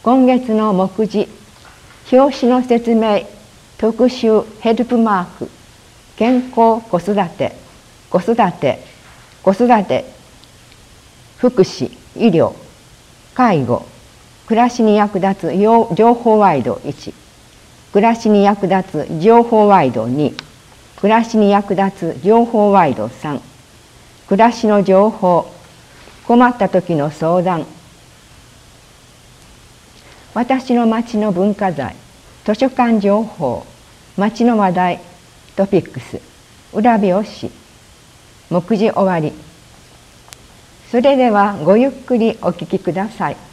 今月の目次、表紙の説明、特集ヘルプマーク、健康子育て、子育て、子育て、福祉、医療、介護、暮らしに役立つ情報ワイド1、暮らしに役立つ情報ワイド2、暮らしに役立つ情報ワイド3、暮らしの情報、困った時の相談、私の町の文化財、図書館情報、町の話題、トピックス、裏表紙、目次終わり。それではごゆっくりお聞きください。